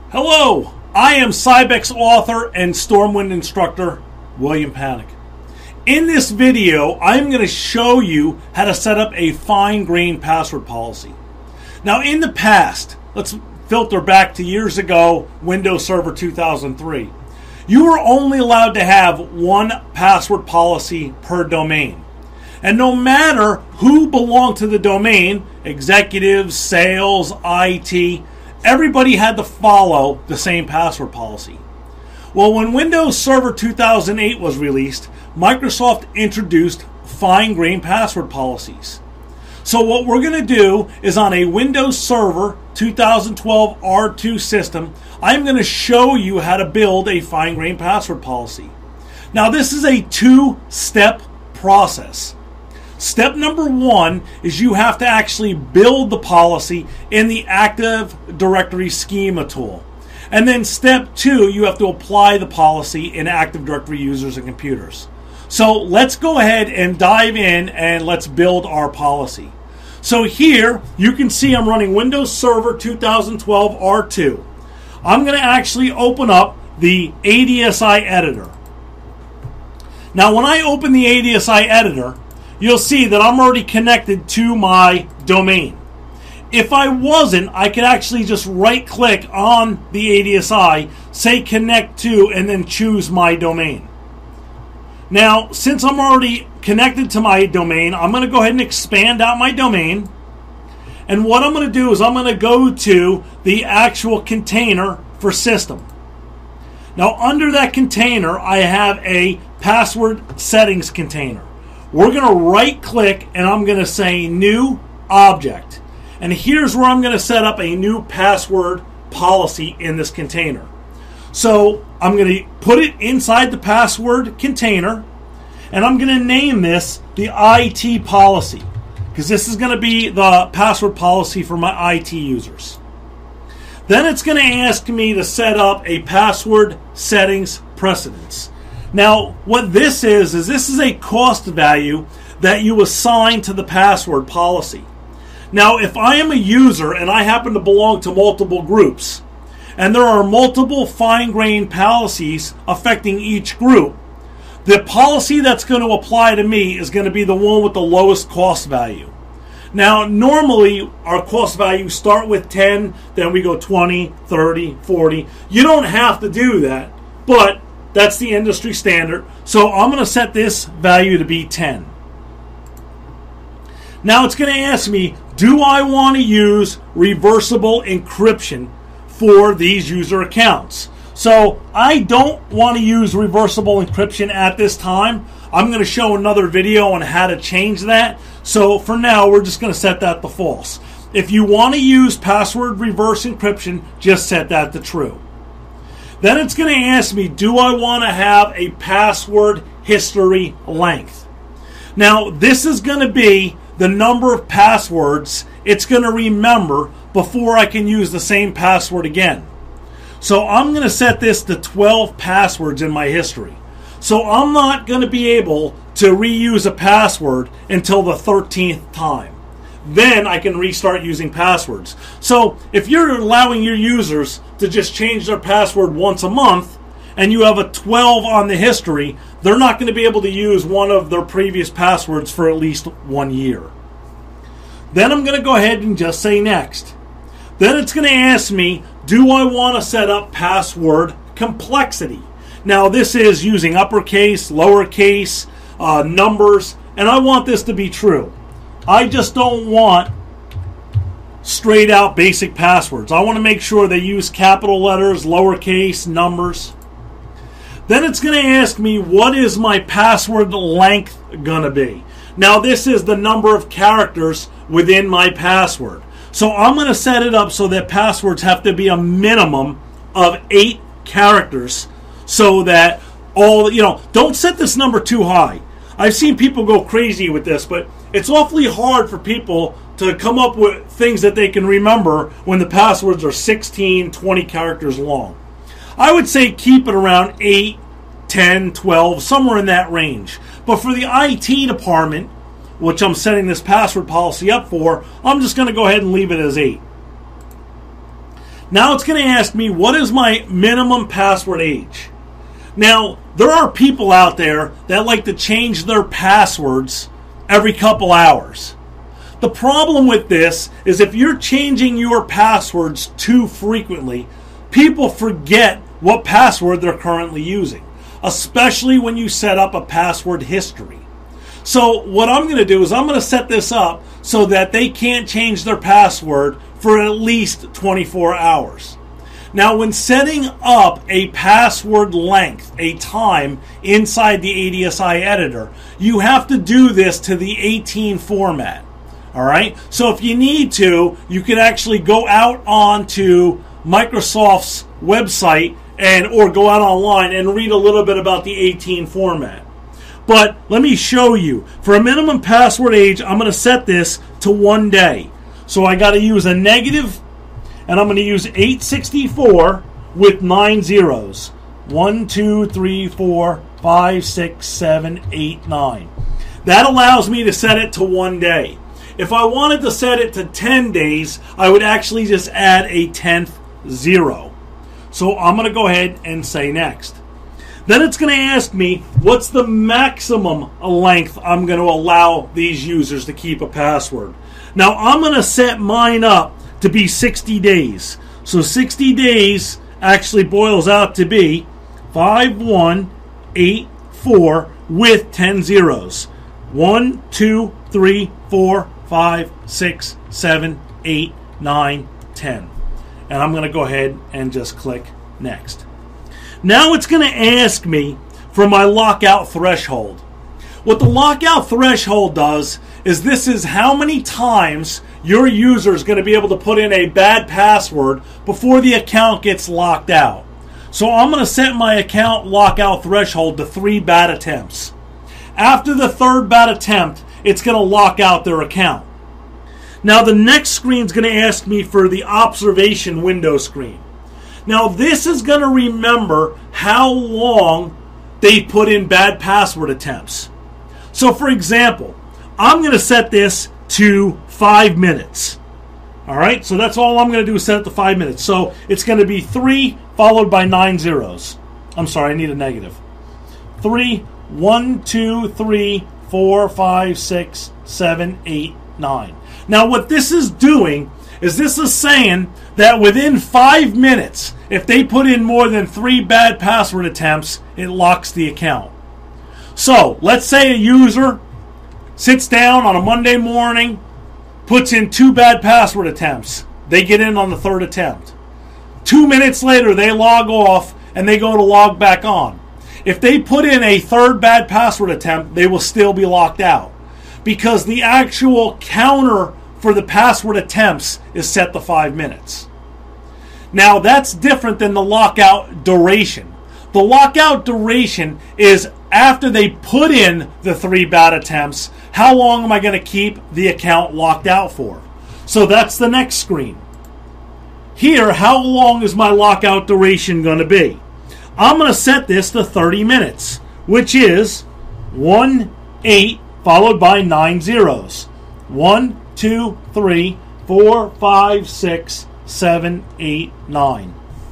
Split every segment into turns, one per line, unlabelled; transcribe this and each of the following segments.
Hello, I am Cybex author and Stormwind instructor, William Panic. In this video, I'm going to show you how to set up a fine-grained password policy. Now, in the past, let's filter back to years ago, Windows Server 2003. You were only allowed to have one password policy per domain. And no matter who belonged to the domain, executives, sales, IT, everybody had to follow the same password policy. Well, when Windows Server 2008 was released, Microsoft introduced fine-grained password policies. So what we're going to do is on a Windows Server 2012 R2 system, I'm going to show you how to build a fine-grained password policy. Now, this is a two-step process. Step number one is you have to actually build the policy in the Active Directory schema tool. And then step two, you have to apply the policy in Active Directory users and computers. So let's go ahead and dive in and let's build our policy. So here you can see I'm running Windows Server 2012 R2. I'm going to actually open up the ADSI editor. Now when I open the ADSI editor, you'll see that I'm already connected to my domain. If I wasn't, I could actually just right-click on the ADSI, say connect to, and then choose my domain. Now, since I'm already connected to my domain, I'm going to go ahead and expand out my domain. And what I'm going to do is I'm going to go to the actual container for system. Now, under that container, I have a password settings container. We're going to right-click, and I'm going to say New Object. And here's where I'm going to set up a new password policy in this container. So I'm going to put it inside the password container, and I'm going to name this the IT policy, because this is going to be the password policy for my IT users. Then it's going to ask me to set up a password settings precedence. Now, what this is this is a cost value that you assign to the password policy. Now, if I am a user and I happen to belong to multiple groups, and there are multiple fine-grained policies affecting each group, the policy that's going to apply to me is going to be the one with the lowest cost value. Now, normally, our cost values start with 10, then we go 20, 30, 40. You don't have to do that, but that's the industry standard. So I'm going to set this value to be 10. Now it's going to ask me, do I want to use reversible encryption for these user accounts? So I don't want to use reversible encryption at this time. I'm going to show another video on how to change that. So for now, we're just going to set that to false. If you want to use password reverse encryption, just set that to true. Then it's going to ask me, do I want to have a password history length? Now, this is going to be the number of passwords it's going to remember before I can use the same password again. So I'm going to set this to 12 passwords in my history. So I'm not going to be able to reuse a password until the 13th time. Then I can restart using passwords. So if you're allowing your users to just change their password once a month and you have a 12 on the history, they're not going to be able to use one of their previous passwords for at least 1 year. Then I'm going to go ahead and just say next. Then it's going to ask me, do I want to set up password complexity? Now this is using uppercase, lowercase, numbers, and I want this to be true. I just don't want straight out basic passwords. I want to make sure they use capital letters, lowercase, numbers. Then it's going to ask me, what is my password length going to be? Now this is the number of characters within my password. So I'm going to set it up so that passwords have to be a minimum of 8 characters so that don't set this number too high. I've seen people go crazy with this, but it's awfully hard for people to come up with things that they can remember when the passwords are 16, 20 characters long. I would say keep it around 8, 10, 12, somewhere in that range. But for the IT department, which I'm setting this password policy up for, I'm just going to go ahead and leave it as 8. Now it's going to ask me, what is my minimum password age? Now, there are people out there that like to change their passwords every couple hours. The problem with this is if you're changing your passwords too frequently, people forget what password they're currently using, especially when you set up a password history. So what I'm going to do is I'm going to set this up so that they can't change their password for at least 24 hours. Now, when setting up a password length, a time inside the ADSI editor, you have to do this to the 18 format. All right? So if you need to, you can actually go out onto Microsoft's website or go out online and read a little bit about the 18 format. But let me show you. For a minimum password age, I'm going to set this to 1 day. So I got to use a negative, and I'm going to use 864 with 9 zeros. 1, 2, 3, 4, 5, 6, 7, 8, 9. That allows me to set it to 1 day. If I wanted to set it to 10 days, I would actually just add a 10th zero. So I'm going to go ahead and say next. Then it's going to ask me what's the maximum length I'm going to allow these users to keep a password. Now I'm going to set mine up to be 60 days. So 60 days actually boils out to be 5184 with 10 zeros. 1, 2, 3, 4, 5, 6, 7, 8, 9, 10. And I'm going to go ahead and just click next. Now it's going to ask me for my lockout threshold. What the lockout threshold does is this is how many times your user is going to be able to put in a bad password before the account gets locked out. So I'm going to set my account lockout threshold to 3 bad attempts. After the 3rd bad attempt, it's going to lock out their account. Now the next screen is going to ask me for the observation window screen. Now this is going to remember how long they put in bad password attempts. So for example, I'm going to set this to 5 minutes. All right, so that's all I'm going to do is set it to 5 minutes. So it's going to be 3 followed by 9 zeros. I'm sorry, I need a negative. 3, 1, 2, 3, 4, 5, 6, 7, 8, 9. Now what this is doing is this is saying that within 5 minutes, if they put in more than 3 bad password attempts, it locks the account. So let's say a user sits down on a Monday morning, puts in 2 bad password attempts. They get in on the 3rd attempt. 2 minutes later, they log off and they go to log back on. If they put in a 3rd bad password attempt, they will still be locked out because the actual counter for the password attempts is set to 5 minutes. Now that's different than the lockout duration. The lockout duration is after they put in the 3 bad attempts, how long am I going to keep the account locked out for? So that's the next screen. Here, how long is my lockout duration going to be? I'm going to set this to 30 minutes, which is 1, 8 followed by 9 zeros. 1, 2, 3, 4, 5, 6, 7, 8, 9.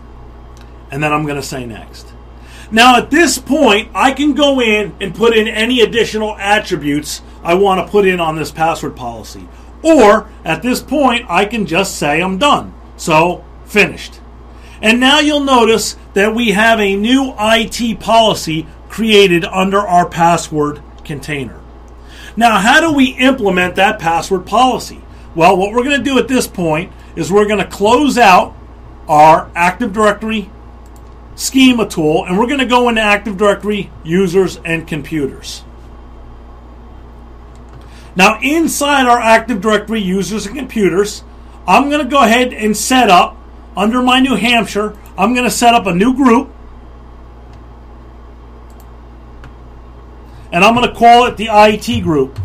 And then I'm going to say next. Now at this point, I can go in and put in any additional attributes I want to put in on this password policy. Or at this point, I can just say I'm done. So, finished. And now you'll notice that we have a new IT policy created under our password container. Now, how do we implement that password policy? Well, what we're going to do at this point is we're going to close out our Active Directory schema tool, and we're going to go into Active Directory users and computers. Now, inside our Active Directory users and computers, I'm going to go ahead and set up, under my New Hampshire, I'm going to set up a new group, and I'm going to call it the IT group.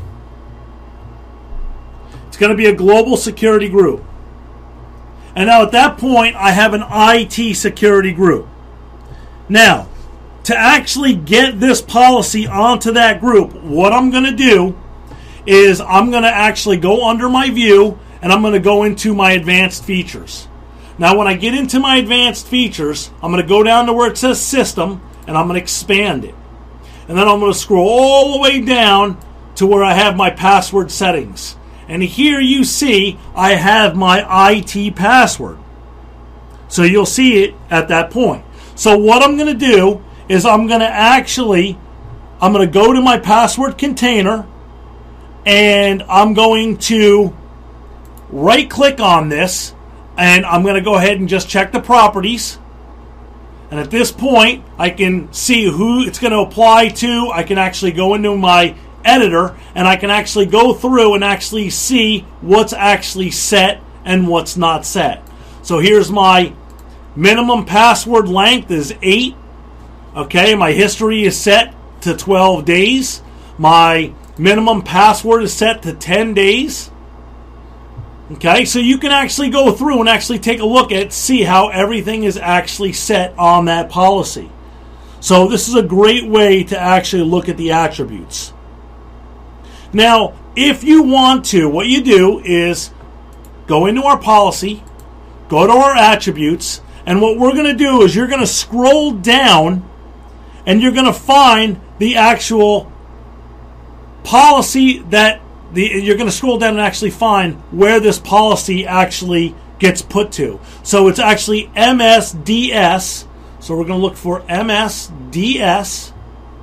It's going to be a global security group. And now at that point, I have an IT security group. Now, to actually get this policy onto that group, what I'm going to do is I'm going to actually go under my view and I'm going to go into my advanced features. Now when I get into my advanced features, I'm going to go down to where it says system, and I'm going to expand it. And then I'm going to scroll all the way down to where I have my password settings. And here you see I have my IT password. So you'll see it at that point. So what I'm going to do is I'm going to go to my password container, and I'm going to right click on this, and I'm going to go ahead and just check the properties. And at this point, I can see who it's going to apply to. I can actually go into my editor, and I can actually go through and actually see what's actually set and what's not set. So here's my minimum password length is 8. Okay, my history is set to 12 days. My minimum password is set to 10 days. Okay, so you can actually go through and actually take a look at, see how everything is actually set on that policy. So this is a great way to actually look at the attributes. Now, if you want to, what you do is go into our policy, go to our attributes, and what we're going to do is you're going to scroll down and you're going to find the actual policy you're going to scroll down and actually find where this policy actually gets put to. So it's actually MSDS. So we're going to look for MSDS.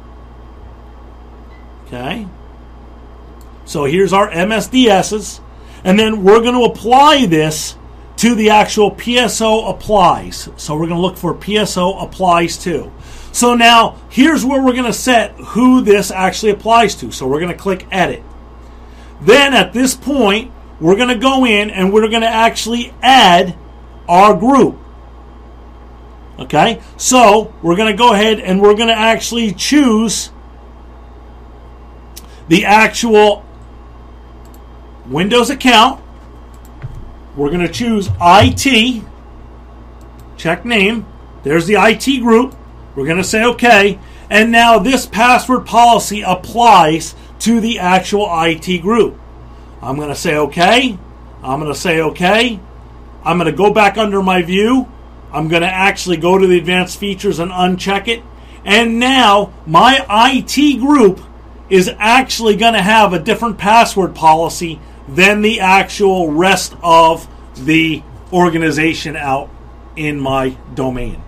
Okay. So here's our MSDSs. And then we're going to apply this to the actual PSO applies. So we're going to look for PSO applies to. So now here's where we're going to set who this actually applies to. So we're going to click edit. Then at this point, we're going to go in and we're going to actually add our group. Okay, so we're going to go ahead and we're going to actually choose the actual Windows account. We're going to choose IT. Check name. There's the IT group. We're going to say OK. And now this password policy applies to the actual IT group. I'm going to say OK. I'm going to say OK. I'm going to go back under my view. I'm going to actually go to the advanced features and uncheck it. And now my IT group is actually going to have a different password policy than the actual rest of the organization out in my domain.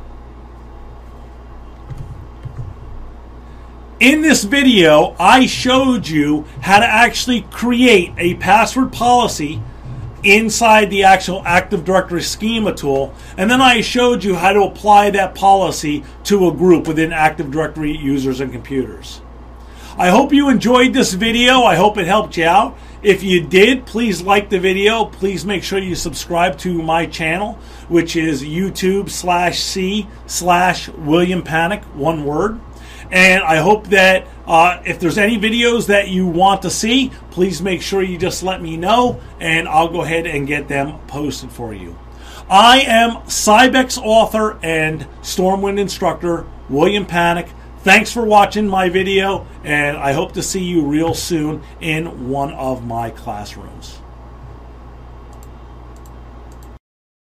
In this video, I showed you how to actually create a password policy inside the actual Active Directory schema tool, and then I showed you how to apply that policy to a group within Active Directory users and computers. I hope you enjoyed this video. I hope it helped you out. If you did, please like the video. Please make sure you subscribe to my channel, which is YouTube/C/William Panic, one word. And I hope that if there's any videos that you want to see, please make sure you just let me know, and I'll go ahead and get them posted for you. I am Cybex author and Stormwind instructor, William Panic. Thanks for watching my video, and I hope to see you real soon in one of my classrooms.